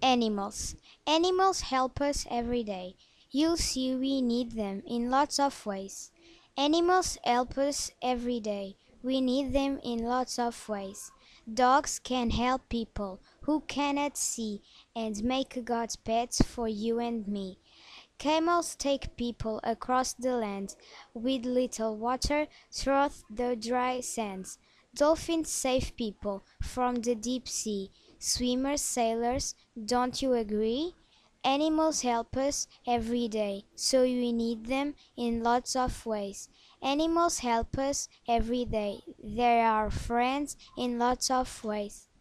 Animals. Animals help us every day. You'll see we need them in lots of ways. Animals help us every day. We need them in lots of ways. Dogs can help people who cannot see and make God's pets for you and me. Camels take people across the land with little water through the dry sands. Dolphins save people from the deep sea. Swimmers, sailors, don't you agree? Animals help us every day, so we need them in lots of ways. Animals help us every day. They are friends in lots of ways.